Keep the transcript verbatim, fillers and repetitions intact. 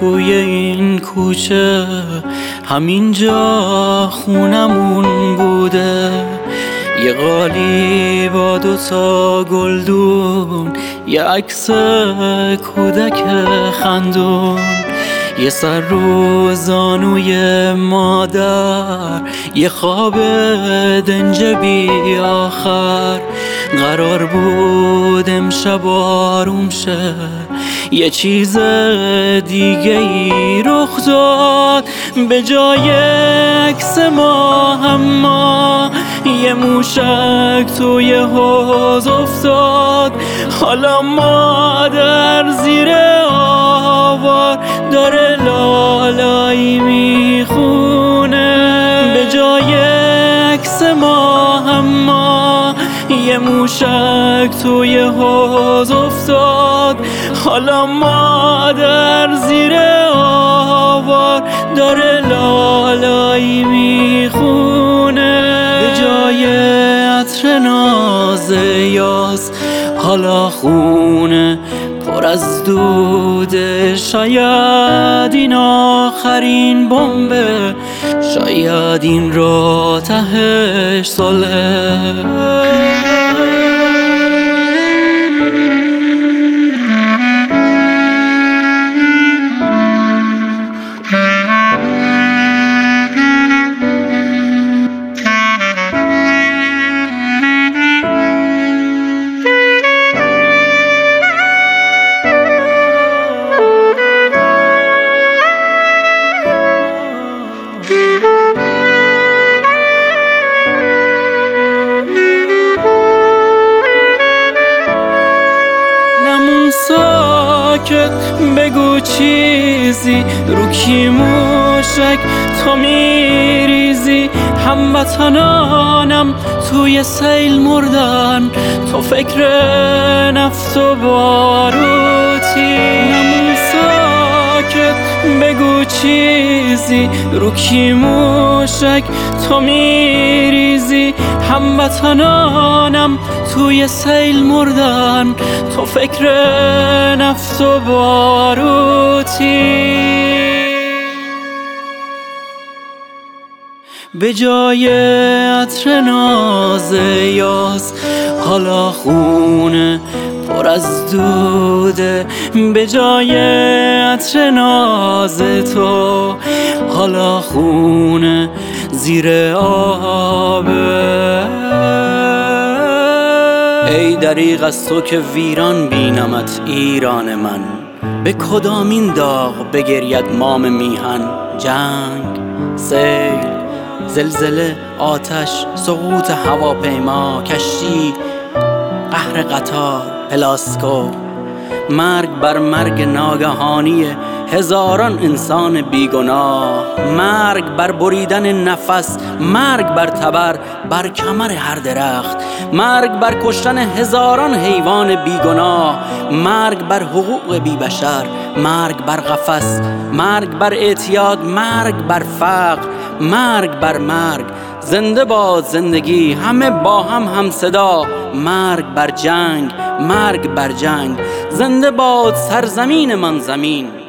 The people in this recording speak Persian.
توی این کوچه، همینجا خونمون بوده. یه قالی با دوتا گلدون، یه عکس کودک خندون، یه سر رو زانوی مادر، یه خواب دنج بی آخر. قرار بود امشب آروم شه، یه چیز دیگه ای رخ داد. به جای عکس ما اما یه موشک توی حوض افتاد. حالا مادر زیر آوار داره لالایی میخونه. به جای عکس ما اما یه موشک توی حوض افتاد. حالا مادر زیر آوار داره لالایی میخونه. به جای عطر ناز یاس حالا خونه پر از دوده. شاید این آخرین بمبه، شاید این را تهش صلح. ساکت بگو چیزی، رو کی موشک تو میریزی؟ هموطنانم توی سیل مردن، تو فکر نفت و باروتی. نمون ساکت بگو چیزی، رو کی موشک تو میریزی؟ هموطنانم توی سیل مردن، تو فکر نفت و باروتی. به جای عطر ناز یاس حالا خونه پر از دوده. به جای عطر ناز تو حالا خونه زیر آبه. ای دریغ از تو که ویران بینمت ایران من، به کدامین داغ بگرید مام میهن؟ جنگ، سیل، زلزله، آتش، سقوط هواپیما، کشتی، قهر قطار، پلاسکو. مرگ بر مرگ ناگهانی هزاران انسان بیگناه. مرگ بر بریدن نفس، مرگ بر تبر بر کمر هر درخت. مرگ بر کشتن هزاران حیوان بیگناه. مرگ بر حقوق بی بشر، مرگ بر قفس، مرگ بر اعتیاد، مرگ بر فقر، مرگ بر مرگ. زنده باد زندگی، همه با هم هم صدا. مرگ بر جنگ، مرگ بر جنگ. زنده باد سرزمین من زمین.